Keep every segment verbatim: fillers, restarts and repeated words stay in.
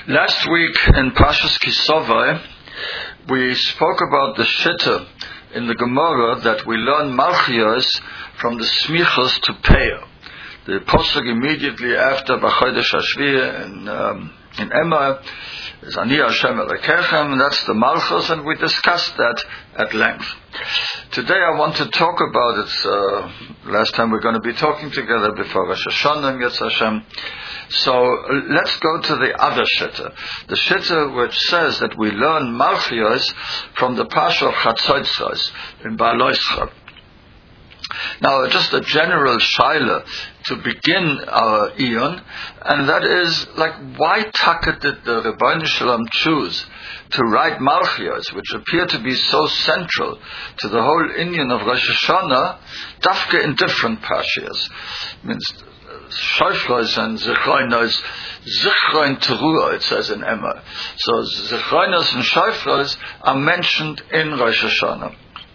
Last week in Parshas Kisovai, we spoke about the shitta in the Gemara that we learn Malchios from the Smichos to Peah. The posuk immediately after B'chodesh Hashvi in um, in Emor is Ani Hashem Elokechem, and that's the Malchus, and we discussed that at length. Today I want to talk about it. Uh, last time we're going to be talking together before Rosh Hashanah, Yetz Hashem. So uh, let's go to the other shitta, the shitta which says that we learn Malchios from the Parsha of Chatzotzros in Ba'aloischa. Now, just a general shaila to begin our Eon, and that is, like, why taka did the Rebbeinu Shalom choose to write Malchios, which appear to be so central to the whole Inyan of Rosh Hashanah, dafka in different parshas? Means Shofros and Zechronos, Zechron Teruah, it says in Emor. So Zechronos and Shofros are mentioned in Rosh Hashanah.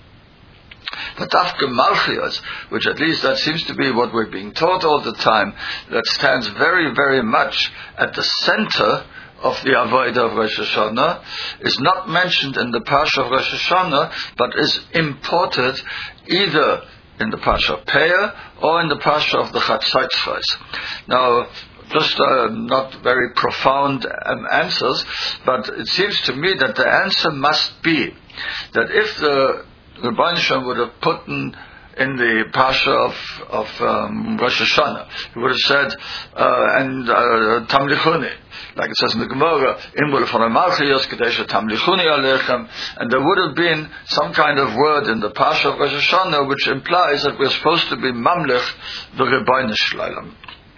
But Dafka Malchios, which at least that seems to be what we're being taught all the time, that stands very, very much at the center of the Avodah of Rosh Hashanah, is not mentioned in the Parsha of Rosh Hashanah, but is imported either in the Parsha of Peah or in the Parsha of the Chatzotzros. Now, just uh, not very profound um, answers, but it seems to me that the answer must be that if the Rebbeinu Shalom would have put in, in the Parsha of, of um, Rosh Hashanah, he would have said, uh, and uh, Tamlichuni, like it says in the Gemara, Imul von Malchios Kadesha Tamlichuni Alechem, and there would have been some kind of word in the Parsha of Rosh Hashanah which implies that we're supposed to be Mamlech the Rebbeinu Shalom.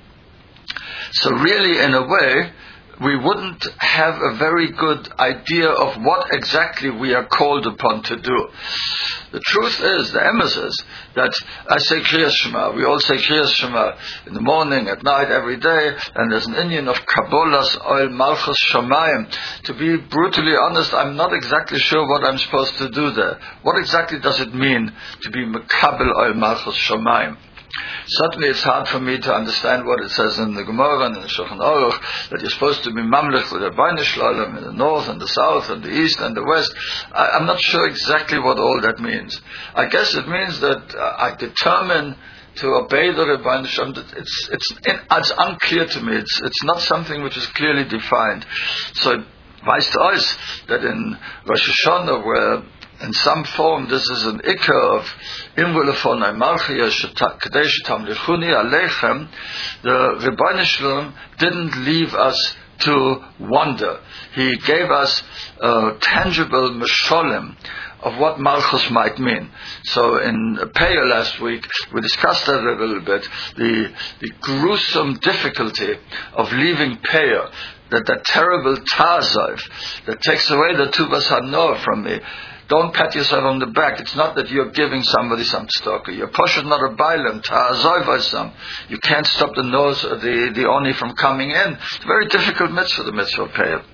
So really, in a way, we wouldn't have a very good idea of what exactly we are called upon to do. The truth is, the Emor says that I say Kriyas Shema, we all say Kriyas Shema in the morning, at night, every day, and there's an Inyan of Kabbalas Oil Malchus Shamayim. To be brutally honest, I'm not exactly sure what I'm supposed to do there. What exactly does it mean to be Mekabel Oil Malchus Shamayim? Certainly it's hard for me to understand what it says in the Gemara and in the Shulchan Aruch, that you're supposed to be Mamlech with the Rebbeinu Shalom in the north and the south and the east and the west. I, I'm not sure exactly what all that means. I guess it means that uh, I determine to obey the Rebbeinu Shalom. It's, it's, it's unclear to me. It's, it's not something which is clearly defined. So it weiss to us that in Rosh Hashanah, where in some form this is an ikar of Imul von Malchios Kadesh Tamlichuni Alechem, the Rebbeinu Shalom didn't leave us to wonder. He gave us a tangible mesholim of what Malchus might mean. So in Peah last week, we discussed that a little bit, the, the gruesome difficulty of leaving Peah, that that terrible ta'azav that takes away the tuvas hanoah from me. Don't pat yourself on the back. It's not that you're giving somebody some tzedakah. Your posh is not a bailam. Ta'azoi some. You can't stop the nose, the the oni from coming in. It's a very difficult mitzvah, the mitzvah of Peah.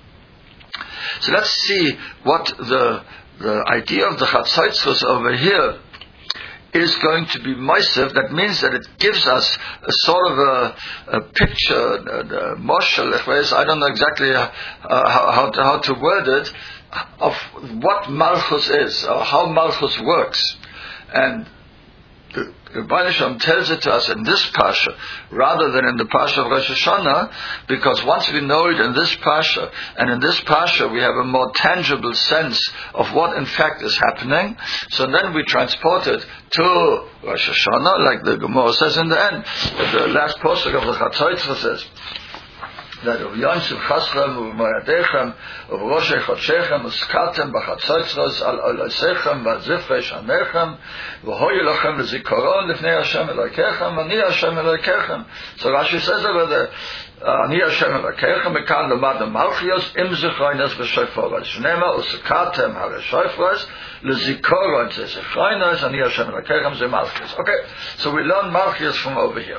So let's see what the the idea of the Chatzotzros over here is going to be Moisev. That means that it gives us a sort of a, a picture, the Moshel, I don't know exactly uh, how, how, to, how to word it, of what Malchus is, or how Malchus works. And the Rebbeinu Shalom tells it to us in this Parsha, rather than in the Parsha of Rosh Hashanah, because once we know it in this Parsha, and in this Parsha we have a more tangible sense of what in fact is happening, so then we transport it to Rosh Hashanah, like the Gemara says in the end. The last posuk of the Chatzotzros says that of Yonsiv Chasrem u'Moyadechem of Roshei Chodshechem u'Skatem b'Chatzotzros al Olosechem v'Zifrei Shanechem v'Hoyu Lachem l'Zikaron l'Fnei Hashem Elokechem Ani Hashem Elokechem. So Rashi says over there, Ani Hashem Elokechem mekan l'mad Malchios im Zichronos v'Shoforos Shnema u'Skatem ha'Reshoforos l'Zikaron Zichronos Ani Hashem Elokechem ze Malchios. Okay, so we learn Malchios from over here.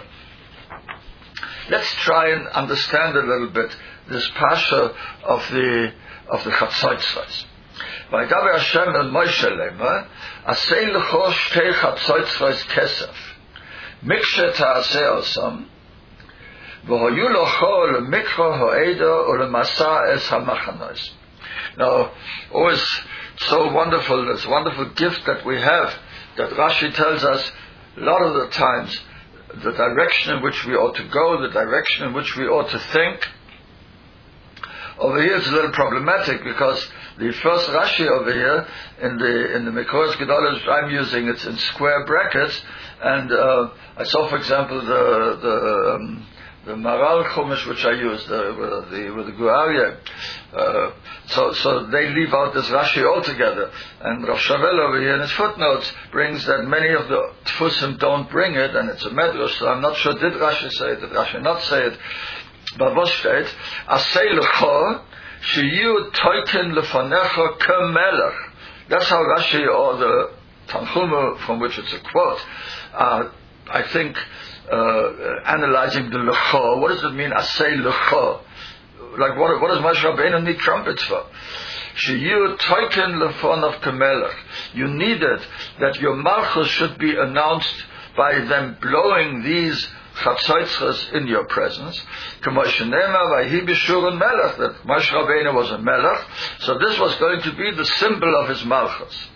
Let's try and understand a little bit this Parsha of the of the Chatzotzros. Vaydaber Hashem el Moshe Lema, Asei lecho shtei Chatzotzros kesef, mikshe ta'aseh osam, v'hoyu locho lemikra ha'eda u'lemasa es hamachanos. Now, always so wonderful, this wonderful gift that we have, that Rashi tells us a lot of the times the direction in which we ought to go, the direction in which we ought to think. Over here it's a little problematic because the first Rashi over here in the in the Mekoros Gedolos I'm using, it's in square brackets, and uh, I saw, for example, the the um, the Maral Chumash which I used uh, with the with the Guaria. Uh, so so they leave out this Rashi altogether, and Rav Shavel over here in his footnotes brings that many of the Tfusim don't bring it, and it's a medrash. So I'm not sure, did Rashi say it, did Rashi not say it? But what steht? Asay lecha sheyu toiken lefanecha kemelech. That's how Rashi, or the Tanchuma from which it's a quote, uh, I think, uh, analyzing the lecha. What does it mean? Asay lecha. Like what? What does Moshe Rabbeinu need trumpets for? Sheyu toiken lefanecha kemelech. You needed that your malchus should be announced by them blowing these Chatzotzres in your presence. That Moshe Rabbeinu was a melech, so this was going to be the symbol of his malchus.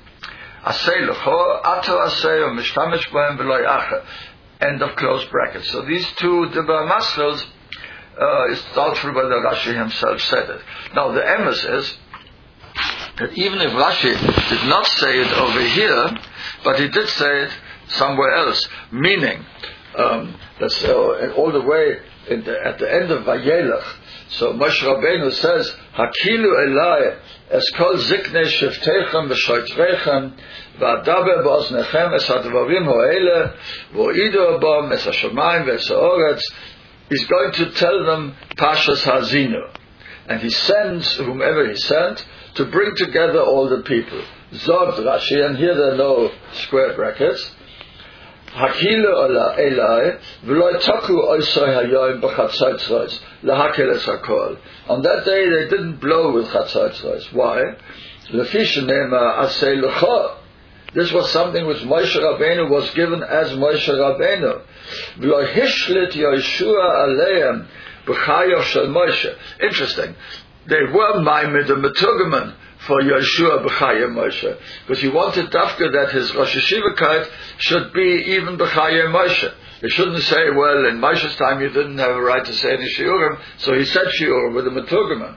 End of close brackets. So these two Dibur Maschils, uh, it's doubtful whether Rashi himself said it. Now the emes is that even if Rashi did not say it over here, but he did say it somewhere else, meaning Um, that's uh, all the way in the, at the end of Vayelach. So Moshe Rabbeinu says, "Hakilu elai es kol ziknei shiftechem v'shoitrechem v'adaber ba'oznechem es hadvarim ho'ele v'oidu bam es hashamayim v'es ha'oretz." He's going to tell them Pashas Hazinu, and he sends whomever he sent to bring together all the people. Zod Rashi, and here there are no square brackets. Hakilu elai v'lo taku oisoi hayoim b'chatzotzros lahakel es hakol. On that day they didn't blow with chatzotzros. Why? Lefi shenema asay lecha. This was something which Moshe Rabbeinu was given as Moshe Rabbeinu. V'lo hishlit Yoshua aleim b'chayof shel Moshe. Interesting. They were maimed and metugaman for Yeshua b'chayim Moshe, because he wanted Dafka that his Rosh Hashivakite should be even b'chayim Moshe. They shouldn't say, well, in Moshe's time you didn't have a right to say any shiurim, so he said shiurim with the metugaman.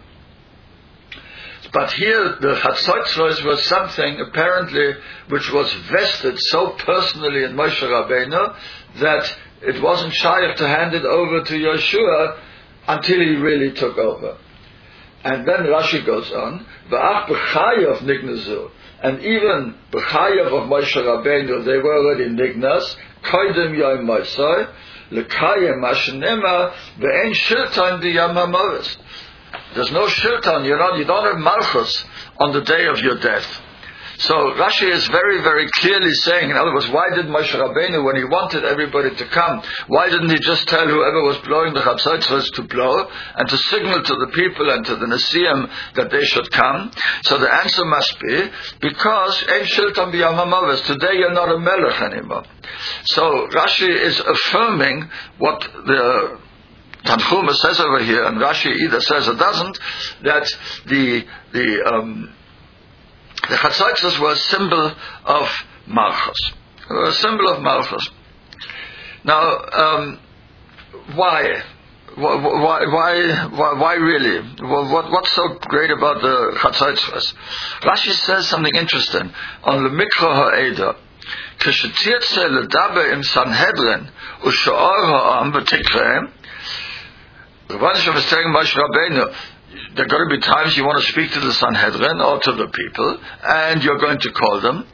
But here the Chatzotzros was something apparently which was vested so personally in Moshe Rabbeinu that it wasn't shy to hand it over to Yeshua until he really took over. And then Rashi goes on, V'ach b'chayav nignazu, and even b'chayav of Moshe Rabbeinu, they were already nignas, koydem yom Moshe, l'kayem mashenema, ve'en shiltan b'yam ha'moris. There's no shiltan, you're not, you don't have malchus on the day of your death. So Rashi is very, very clearly saying, in other words, why did Moshe Rabbeinu, when he wanted everybody to come, why didn't he just tell whoever was blowing the Chatzotzros to blow and to signal to the people and to the Nesiim that they should come? So the answer must be, because Ein Shiltan B'Yam HaMoves, today you're not a melech anymore. So Rashi is affirming what the Tanchuma says over here, and Rashi either says or doesn't, that the, the, um, The Chatzotzros were a symbol of Malchus. They were a symbol of Malchus. Now, um, why? Why, why, why, why really? What, what's so great about the Chatzotzros? Rashi says something interesting on the Mikra Ha'eda. Keshetirtze ledaber im Sanhedrin u'sha'or ha'am v'tikreim. The Rebbeinu was telling Moshe Rabbeinu, there are going to be times you want to speak to the Sanhedrin or to the people, and you're going to call them.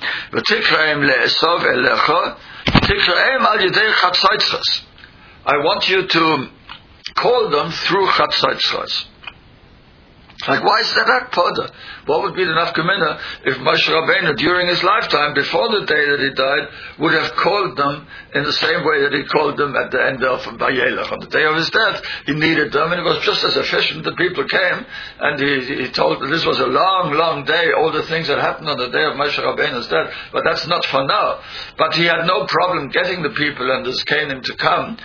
I want you to call them through Chatzotzros. Like, why is that Akpada? What would be the nafkamina if Moshe Rabbeinu, during his lifetime, before the day that he died, would have called them in the same way that he called them at the end of Vayelach? On the day of his death, he needed them, and it was just as efficient. The people came, and he, he told them this was a long, long day, all the things that happened on the day of Moshe Rabbeinu's death, but that's not for now. But he had no problem getting the people and the Zkanim to come,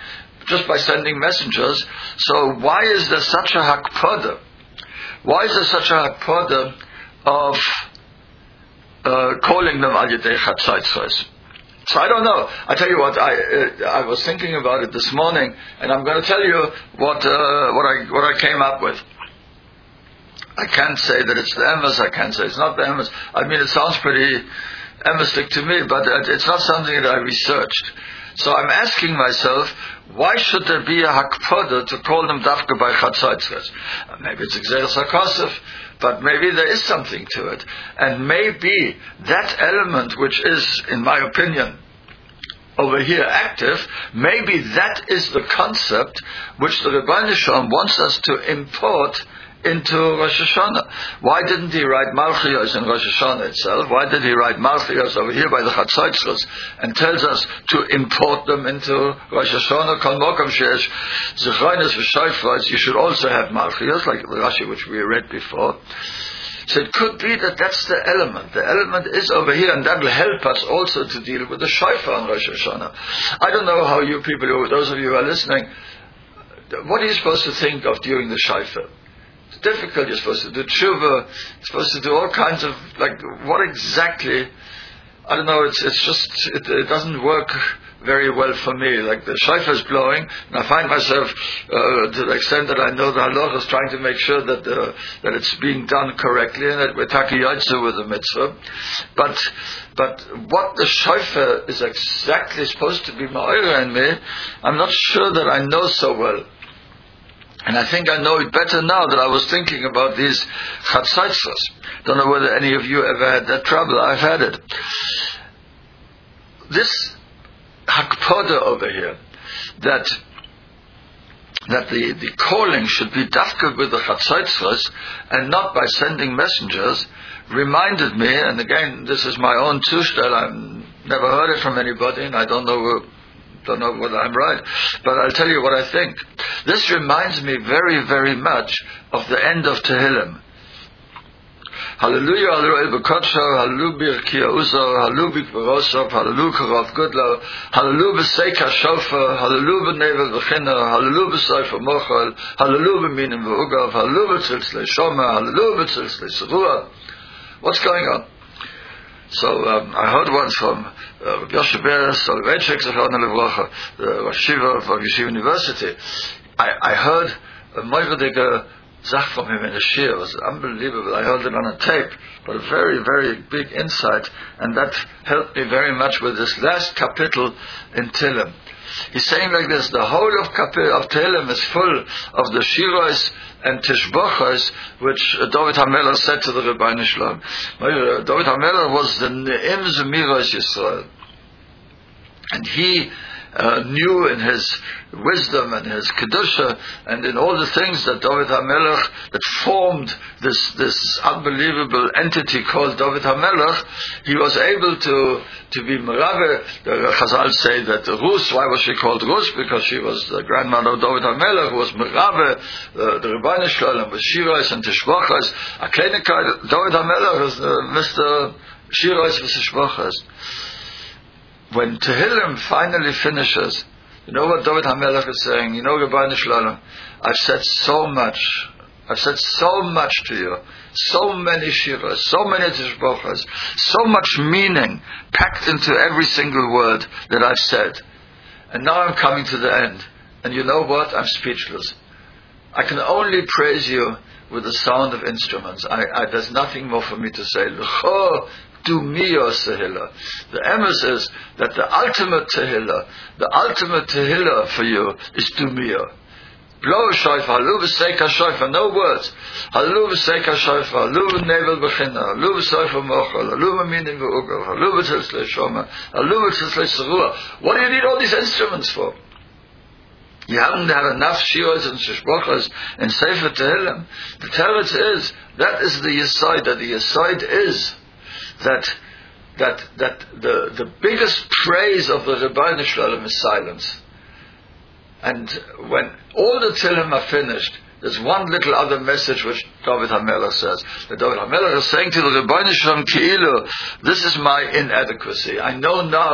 just by sending messengers. So why is there such a hakpada? Why is there such a hakpada of uh, calling them al yedei chatzaitzos? So I don't know. I tell you what, I uh, I was thinking about it this morning, and I'm going to tell you what uh, what I what I came up with. I can't say that it's the emes. I can't say it's not the emes. I mean, it sounds pretty emestic to me, but it's not something that I researched. So I'm asking myself, why should there be a hakpada to call them dafka by chatzaitzos? Maybe it's exeres hakosef, but maybe there is something to it. And maybe that element which is, in my opinion, over here active, maybe that is the concept which the Rebbeinu Shalom wants us to import into Rosh Hashanah. Why didn't he write Malchiyos in Rosh Hashanah itself? Why did he write Malchiyos over here by the Chatzaitzos and tells us to import them into Rosh Hashanah? Kol Mokom sheyesh Zechronos v'Shofros, you should also have Malchiyos, like the Rashi which we read before. So it could be that that's the element. The element is over here, and that will help us also to deal with the shofar on Rosh Hashanah. I don't know how you people, those of you who are listening, what are you supposed to think of during the shofar? It's difficult. You're supposed to do tshuva. You're supposed to do all kinds of, like, what exactly? I don't know. It's it's just it, it doesn't work very well for me. Like the shofar is blowing, and I find myself uh, to the extent that I know the halacha is trying to make sure that uh, that it's being done correctly and that we're taki yotze with the mitzvah. But but what the shofar is exactly supposed to be ma'ira in me, I'm not sure that I know so well. And I think I know it better now that I was thinking about these chatzaitzos. Don't know whether any of you ever had that trouble. I've had it. This hakpada over here, that that the, the calling should be dafka with the chatzaitzos and not by sending messengers, reminded me, and again, this is my own zushtel, I've never heard it from anybody, and I don't know don't know whether I'm right, but I'll tell you what I think. This reminds me very, very much of the end of Tehillim. Hallelujah, hallelujah, b'kodsho, hallelujah, b'kia uzo, hallelujah, b'rosov, hallelujah, k'rov gudlo, hallelujah, b'seika shofar, hallelujah, b'nevel v'china, hallelujah, b'soifa mochel, hallelujah, b'minim v'ugav, hallelujah, b'tzilzle shoma, hallelujah, b'tzilzle seruah. What's going on? So um, I heard once from uh, Rabbi Yoshe Ber Soloveitchik, the Rosh Yeshiva of Yeshiva University. I, I heard a moivrdige zach from him in a shir. It was unbelievable. I heard it on a tape, but a very, very big insight, and that helped me very much with this last kapitel in Tehillim. He's saying like this: the whole of kapitel of Tehillim is full of the shiros and tishbochos which uh, David HaMelech said to the Rebbeinu Shalom. Uh, David HaMelech was the Ne'im Zemiros Yisrael, and he uh, knew in his wisdom and his kedusha and in all the things that David HaMelech that formed this this unbelievable entity called David HaMelech, he was able to to be Merave. The Chazal say that Rus, why was she called Rus? Because she was the grandmother of David HaMelech, who was Merave, uh, the Rebbeinu Shalom, with Shiros and Tishbochas. A Kleinigkeit, David HaMelech is uh, Mister Shiros and Tishbochas. When Tehillim finally finishes, you know what David HaMelech is saying? You know, Rebbeinu Shalom, I've said so much. I've said so much to you. So many shiras, so many tishbochas, so much meaning packed into every single word that I've said. And now I'm coming to the end. And you know what? I'm speechless. I can only praise you with the sound of instruments. I, I, there's nothing more for me to say. L'cho dumio tehillah. The emes is that the ultimate tehillah, the ultimate tehillah for you is dumio. Blow shofar, halu v'seika shofar, no words. Halu v'seika shofar, halu v'nevel b'china, halu v'soifa mochel, halu v'minim v'ugav, halu v'tzilzle shoma, halu v'tzilzle seruah. What do you need all these instruments for? You haven't had enough shios and shishbochas in Sefer Tehillim. The teretz is, that is the yesod, that the yesod is that that that the, the biggest praise of the Rebbeinu Shalom is silence. And when all the Tehillim are finished, there's one little other message which David HaMelech says. That David HaMelech is saying to the Rebbeinu Shalom Ki'ilu, this is my inadequacy. I know now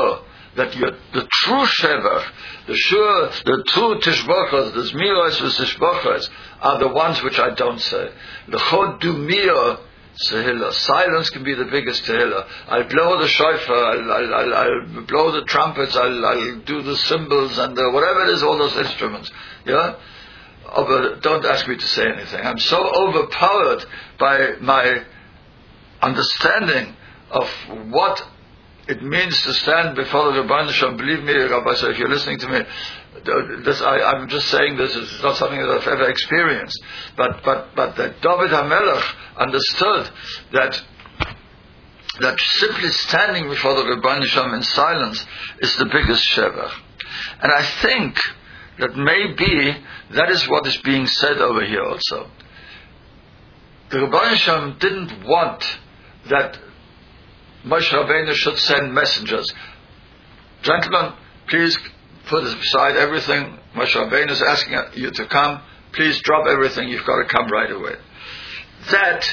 that you're, the true Shevach, the sure, the true Tishbachas, the Zmiros with Tishbachas, are the ones which I don't say. L'chod dumir Tehillah. Silence can be the biggest Tehillah. I'll blow the shofar, I'll, I'll, I'll, I'll blow the trumpets, I'll, I'll do the cymbals and the, whatever it is, all those instruments. Yeah? Oh, but don't ask me to say anything. I'm so overpowered by my understanding of what it means to stand before the Rebbeinu Shalom. Believe me, Rabbi, so if you're listening to me, this, I, I'm just saying this is not something that I've ever experienced. But but but that David HaMelech understood that that simply standing before the Rebbeinu Shalom in silence is the biggest shevach. And I think that maybe that is what is being said over here also. The Rebbeinu Shalom didn't want that Moshe Rabbeinu should send messengers. Gentlemen, please put aside everything. Moshe Rabbeinu is asking you to come. Please drop everything. You've got to come right away. That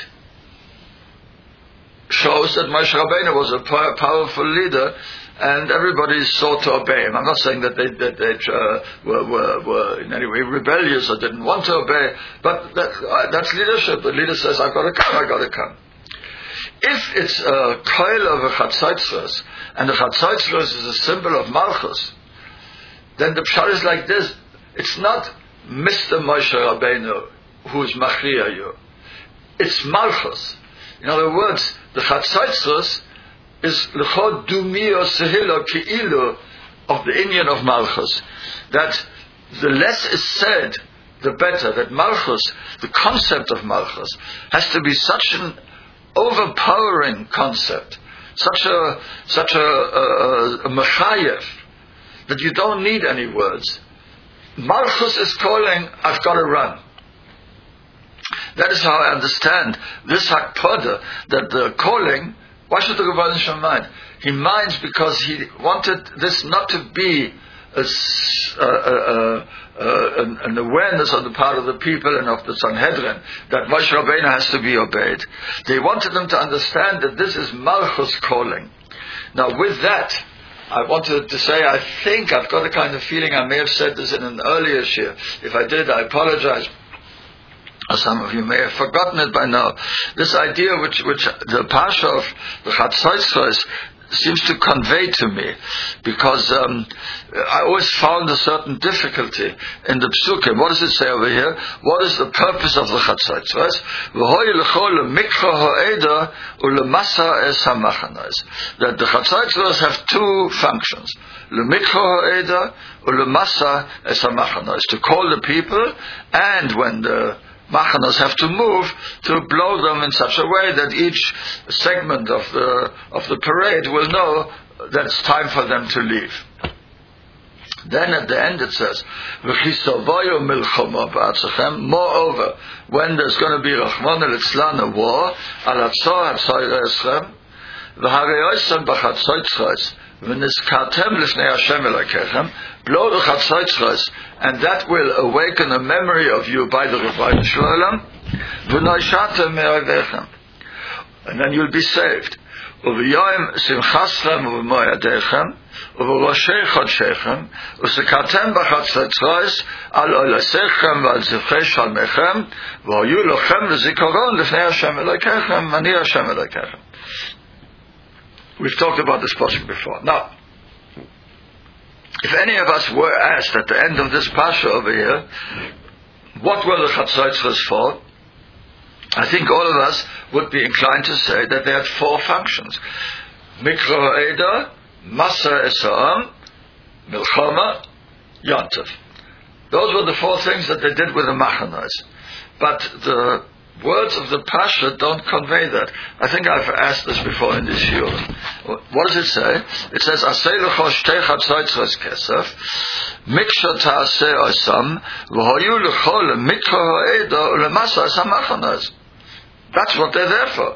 shows that Moshe Rabbeinu was a powerful leader, and everybody sought to obey him. I'm not saying that they, that they uh, were, were, were in any way rebellious or didn't want to obey, but that, uh, that's leadership. The leader says, I've got to come, I've got to come. If it's a coil of a chatzaitzros, and the chatzaitzros is a symbol of malchus, then the pshat is like this. It's not Mister Moshe Rabbeinu who's machriya you. It's malchus. In other words, the chatzaitzros is l'chod dumio sehilo ki'ilu of the Indian of malchus. That the less is said, the better. That malchus, the concept of malchus, has to be such an overpowering concept, such a such a, a, a mechayev, that you don't need any words. Malchus is calling, I've got to run. That is how I understand this hakpada, that the calling. Why should the Rebbeinu Shalom mind? He minds because he wanted this not to be a, a, a, a, an, an awareness on the part of the people and of the Sanhedrin that Moshe Rabbeinu has to be obeyed. They wanted them to understand that this is Malchus calling. Now with that, I wanted to say, I think I've got a kind of feeling, I may have said this in an earlier shir. If I did, I apologize. Some of you may have forgotten it by now. This idea which, which the Pasha of the Chatzaitzros seems to convey to me, because um, I always found a certain difficulty in the Psukim. What does it say over here? What is the purpose of the Chatzaitzros? That the Chatzaitzros have two functions. To call the people, and when the Machanos have to move, to blow them in such a way that each segment of the of the parade will know that it's time for them to leave. Then at the end it says, moreover, when there's going to be Rachmana litzlan, a war, blow the chatzaitzros, and that will awaken a memory of you by the Rebbeinu Shalom, and then you'll be saved. Uv'yoyim simchaschem uv'moyadechem uv'roshei chodshechem u'sekatem b'chatzaitzros al olasechem v'al zivchei shalmechem v'hoyu lochem v'zikaron l'fnei Hashem Elokechem ani Hashem Elokechem. We've talked about this portion before. Now, if any of us were asked at the end of this Pasha over here, what were the Chatzaitzros for? I think all of us would be inclined to say that they had four functions. Mikra Ha'eda, Masa Esa'am, Milchama, Yontif. Those were the four things that they did with the Machanos. But the words of the Pasha don't convey that. I think I've asked this before in this shiur. What does it say? It says, Asei lecho shtei chatzaitzros kesef, miksha ta'aseh osam, v'hoyu lecho lemikra ha'eda u'lemasa esam machanos. That's what they're there for.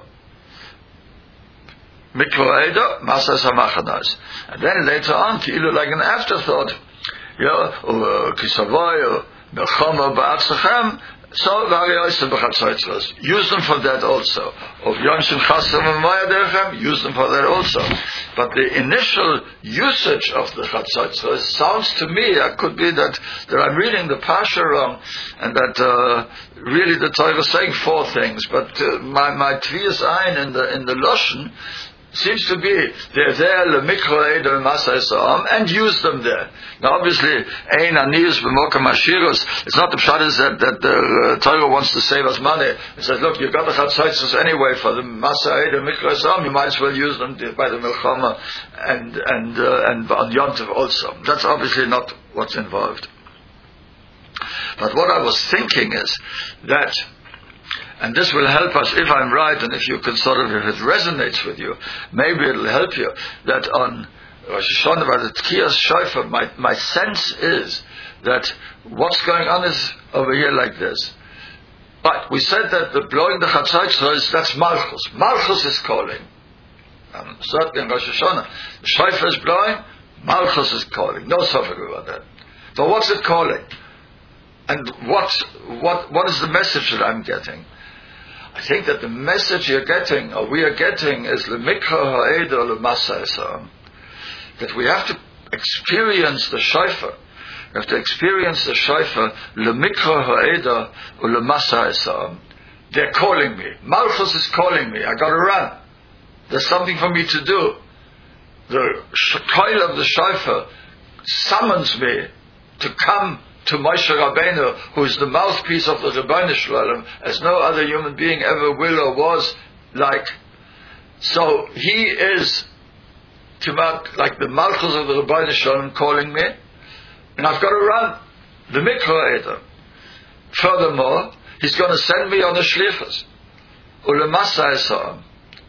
Mikra ha'eda, masa esam machanos. And then later on, ki'ilu like an afterthought, yeah, or kisavoy, or melchama ba'atzechem, So, use them for that also. Of Yom Simchas and Maya Derchem, use them for that also. But the initial usage of the Chatzotzros sounds to me, it could be that, that I'm reading the Pasha wrong, and that uh, really the Torah is saying four things, but uh, my, my Tviyas Ein in the, in the Loshen seems to be they're there lemikra eder masay and use them there. Now, obviously, ein anius b'mokam ashirus. It's not the pshat is that that the uh, Torah wants to save us money. It says, look, you've got the chatzaitzos anyway for the masay eder mikra sam. You might as well use them by the milchama and and uh, and on yontiv also. That's obviously not what's involved. But what I was thinking is that. And this will help us, if I'm right, and if you can sort of, if it resonates with you, maybe it'll help you, that on Rosh Hashanah, by the Tkiyas Shofar, my, my sense is that what's going on is over here like this. But we said that the blowing the Chatzaitzros, that's Malchus. Malchus is calling. Um, certainly in Rosh Hashanah, the Shofar is blowing, Malchus is calling. No suffering about that. So what's it calling? And what, what, what is the message that I'm getting? I think that the message you're getting, or we are getting, is lemikra ha'eder l'masa esam. That we have to experience the shofar. We have to experience the shofar lemikra ha'eder l'masa esam. They're calling me. Malchus is calling me. I got to run. There's something for me to do. The coil of the shofar summons me to come to Moshe Rabbeinu, who is the mouthpiece of the Rebbeinu Shalom, as no other human being ever will or was like. So he is like the Malchus of the Rebbeinu Shalom calling me, and I've got to run the Mikra Eder. Furthermore, he's going to send me on the Shlichus. Ulemasa Esam.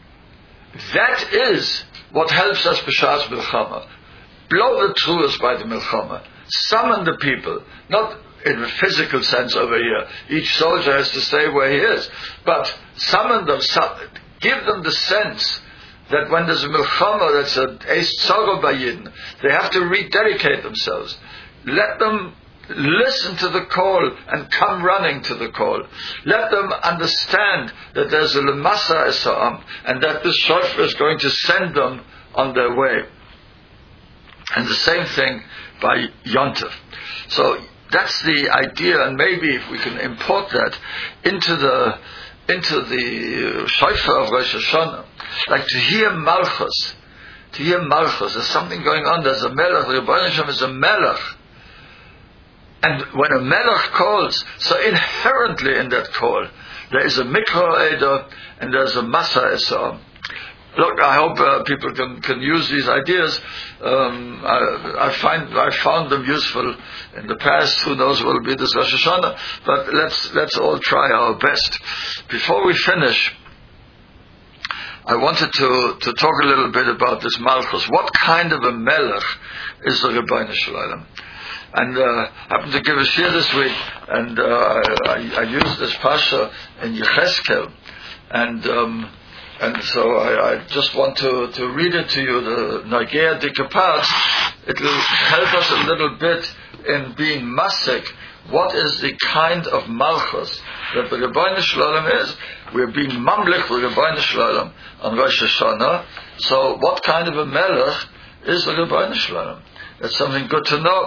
That is what helps us b'shas Milchama. Blow the truths by the Milchama. Summon the people, not in a physical sense over here. Each soldier has to stay where he is. But summon them, give them the sense that when there's a milchama, that's a eis tzara b'yidin, they have to rededicate themselves. Let them listen to the call and come running to the call. Let them understand that there's a lemasa esam and that this shofar is going to send them on their way. And the same thing by Yontif. So that's the idea, and maybe if we can import that into the into the shofar of Rosh Hashanah, like to hear Malchus, to hear Malchus, there's something going on. There's a Melech. The Rebbeinu Shem is a Melech, and when a Melech calls, so inherently in that call, there is a Mikra Eder and there's a Masa Esam. Look, I hope uh, people can, can use these ideas. Um, I, I find I found them useful in the past. Who knows what will be this Rosh Hashanah? But let's let's all try our best. Before we finish, I wanted to, to talk a little bit about this Malchus. What kind of a Melech is the Rebbeinu Shalom? And uh, I happened to give a shir this week, and uh, I, I, I used this Pasha in Yecheskel, and. Um, And so I, I just want to, to read it to you, the Nagea Dikapat. It will help us a little bit in being masik. What is the kind of malchus that the Rebbeinu Shalom is? We're being mamlich the Rebbeinu Shalom on Rosh Hashanah. So what kind of a melech is the Rebbeinu Shalom? That's something good to know.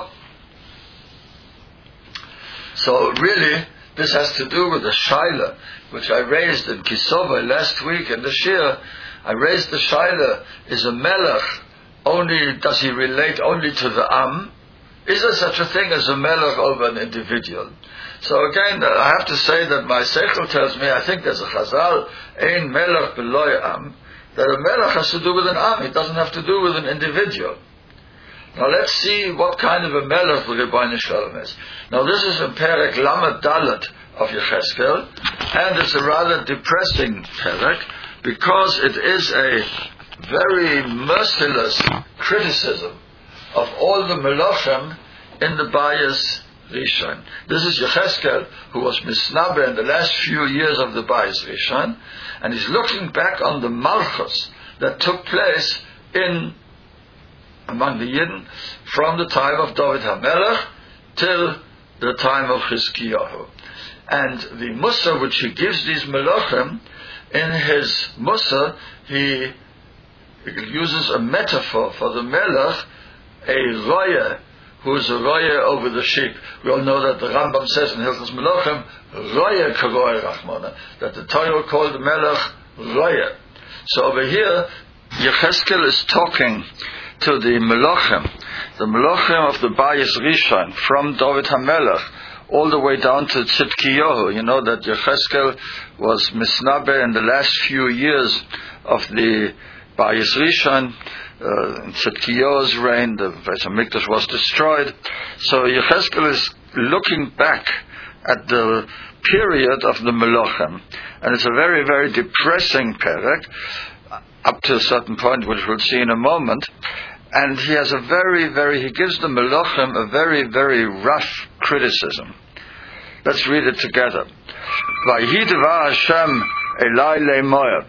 So really, this has to do with the Shaila, which I raised in Kisova last week in the Shir. I raised the Shaila, is a Melech, only, does he relate only to the Am? Is there such a thing as a Melech over an individual? So again, I have to say that my Seichel tells me, I think there's a Chazal, Ein Melech Beloy Am, that a Melech has to do with an Am, it doesn't have to do with an individual. Now let's see what kind of a Melech the Rebbeinu Shalom is. Now this is in Perek Lamed Dalet of Yecheskel, and it's a rather depressing Perek, because it is a very merciless criticism of all the Melachim in the Bayis Rishon. This is Yecheskel, who was Misnabe in the last few years of the Bayis Rishon, and he's looking back on the Malchus that took place in among the Yidden from the time of David HaMelech till the time of Chizkiyahu. And the Musa which he gives these Melachim, in his Musa, he uses a metaphor for the Melech, a Roya, who is a Roya over the sheep. We all know that the Rambam says in Hilchos Melachim, Roya Karoi Rachmana, that the Torah called the Melech Roya. So over here, Yecheskel is talking to the Melachim, the Melachim of the Bayis Rishon, from David HaMelech, all the way down to Tzidkiyahu. You know that Yecheskel was Misnabe in the last few years of the Bayis Rishon. Uh, in Tzidkiyahu's reign, the Beis HaMikdash was destroyed. So Yecheskel is looking back at the period of the Melachim, and it's a very, very depressing perek, up to a certain point, which we'll see in a moment. And he has a very, very, he gives the Melachim a very, very rough criticism. Let's read it together. Vayidva Hashem Elai Le'moyer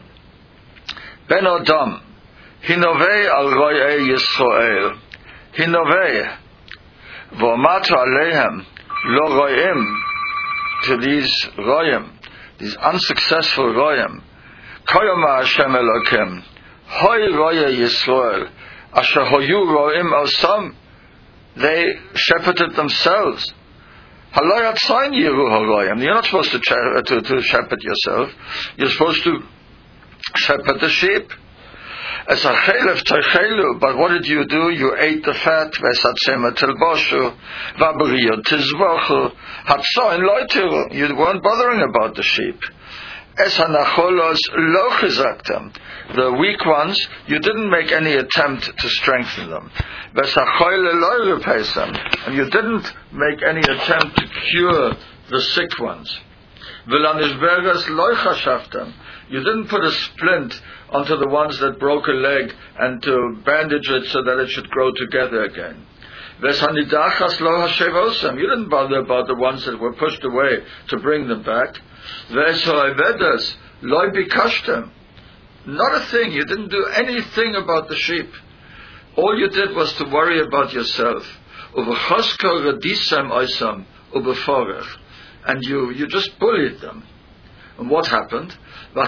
Ben Adam Hinovei al Royei Yisrael Hinovei V'omatu Aleihem Lo Royim, to these Royim, these unsuccessful Royim. Koyoma Hashem Elokim Hoy Royei Yisrael Asher Hoyu Royim Osam, they shepherded themselves. Halayat Sain Yeru Horoyim. You're not supposed to, to, to shepherd yourself. You're supposed to shepherd the sheep. As a chelef teichelu, but what did you do? You ate the fat. Vesatzema tilboshu, vabriyot tizvochu, hatsoin loitiru. You weren't bothering about the sheep. Es hanacholos lo chizaktem. The weak ones, you didn't make any attempt to strengthen them. Vesachoyle lo repesem. And you didn't make any attempt to cure the sick ones. V'lanishbergas lo chashaftem. You didn't put a splint onto the ones that broke a leg and to bandage it so that it should grow together again. Veshanidachas lo hashevosem. You didn't bother about the ones that were pushed away to bring them back. Veshoivedas lo bikashtem. Not a thing. You didn't do anything about the sheep. All you did was to worry about yourself. Uvechosko radisem oisam ubeforech. And you, you just bullied them. And what happened? They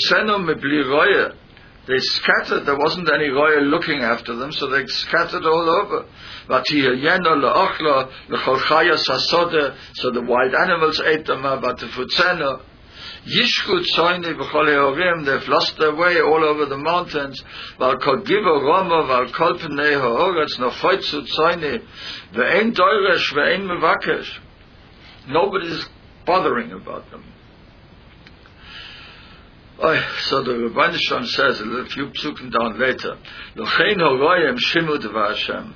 scattered. There wasn't any royal looking after them, so they scattered all over. So the wild animals ate them. They've lost their way all over the mountains. Nobody's bothering about them. Oh, so the Rebbeinu Shalom says a few psukim down later, Lochein horoyim shimu dvar Hashem,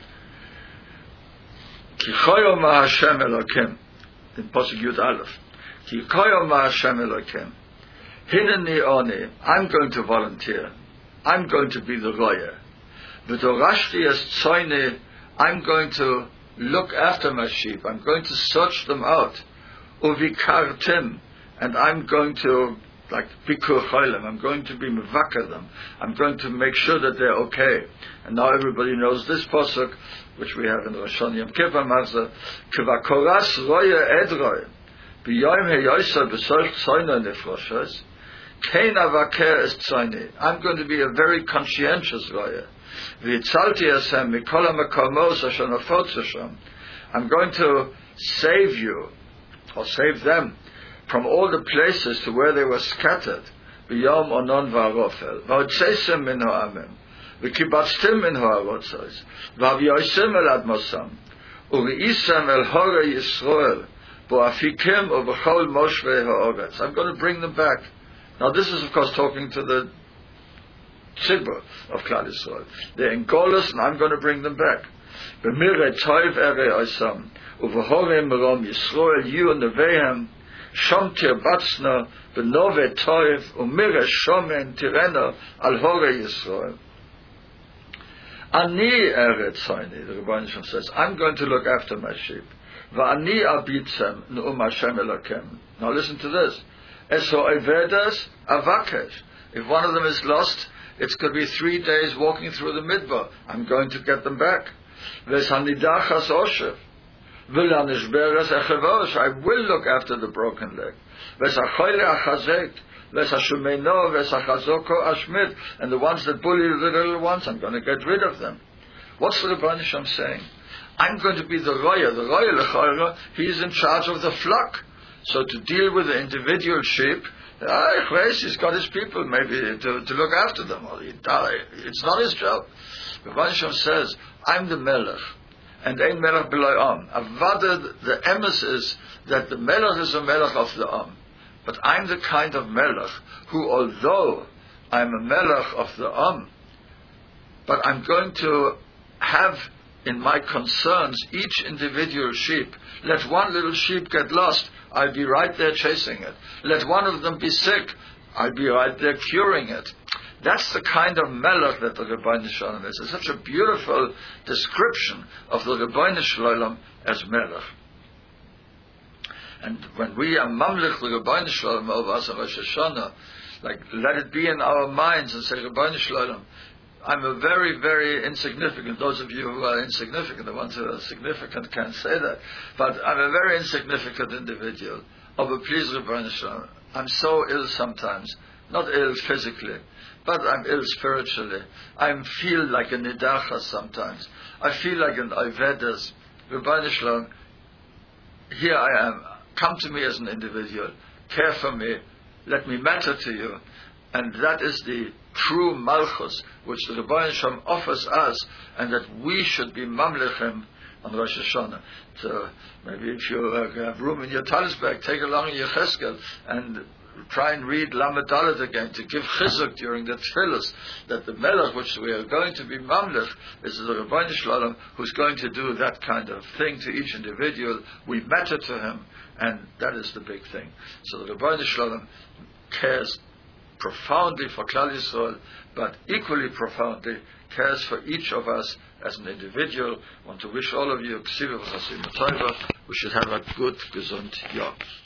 ki choyom ma Hashem Elokim, in Pasuk Yud Aleph, ki choyom ma Hashem Elokim, hineni oni, I'm going to volunteer, I'm going to be the roya, v'dorashti es tzoyni, I'm going to look after my sheep, I'm going to search them out, uvikartim, and I'm going to like Bikur Cholim, I'm going to be Mevaka them. I'm going to make sure that they're okay. And now everybody knows this pasuk, which we have in Rosh Hashanah Yom Kippur Marza, Kvakoras Roya Edroy, B'yoyim Heyoisa B'Soch Tzoyna Nefroshas, Kein Avaker Es Tzoyni. I'm going to be a very conscientious Roya. V'yitzalti Esem Mikol HaMakomos Asher Nafotz Hashem. I'm going to save you, or save them, from all the places to where they were scattered. B'yom onon v'arofel. V'hotzesem min ha'amim. V'kibatztim min ha'arotzos. V'avyoisem el admosam. U'ri'isem el hore Yisrael. Bo'afikim u'v'chol moshvei ha'oretz. I'm going to bring them back. Now this is of course talking to the tzibur of Klal Yisrael. They're in Golus and I'm going to bring them back. B'mirei toiv ere oisam. U'v'horem merom Yisrael yu nevehem. Shomtir batzna benove toiv umire shomen tirena al hore Yisrael. Ani eret soini, the Rebbeinu Shalom says, I'm going to look after my sheep. Va'ani abitzem nu'um Hashem Elokem. Now listen to this. Eso evedas avakesh. If one of them is lost, it's going to be three days walking through the midbar. I'm going to get them back. Veshanidachas oshev. I will look after the broken leg. And the ones that bully the little ones, I'm going to get rid of them. What's the Rebbeinu Shalom saying? I'm going to be the Roya. The Roya L'chayra, he's in charge of the flock. So to deal with the individual sheep, ah, he's got his people maybe to, to look after them. Or he die. It's not his job. The Rebbeinu Shalom says, I'm the Melech. And ein Melech b'loi Am. Avada, the emes is that the Melech is a Melech of the Am. But I'm the kind of Melech who, although I'm a Melech of the Am, but I'm going to have in my concerns each individual sheep. Let one little sheep get lost, I'll be right there chasing it. Let one of them be sick, I'll be right there curing it. That's the kind of Melech that the Rebbeinu Shalom is. It's such a beautiful description of the Rebbeinu Shalom as Melech. And when we are Mamlech the Rebbeinu Shalom over us on Rosh Hashanah, like let it be in our minds and say, Rebbeinu Shalom, I'm a very, very insignificant. Those of you who are insignificant, the ones who are significant can't say that. But I'm a very insignificant individual. Oh, but please, Rebbeinu Shalom, I'm so ill sometimes. Not ill physically, but I'm ill spiritually. I feel like a Nidacha sometimes. I feel like an Ayvedas. Rebbeinu Shalom, here I am. Come to me as an individual. Care for me. Let me matter to you. And that is the true Malchus, which the Rebbeinu Shalom offers us, and that we should be Mamlechem on Rosh Hashanah. So maybe if you uh, have room in your talis bag, take along your Cheskel and try and read Lamed Dalet again to give chizuk during the tefillas that the Melech which we are going to be Mamlech is the Rebbeinu Shalom who's going to do that kind of thing to each individual. We matter to him, and that is the big thing. So the Rebbeinu Shalom cares profoundly for Klal Yisrael, but equally profoundly cares for each of us as an individual. I want to wish all of you, we should have a good, gesund Jahr.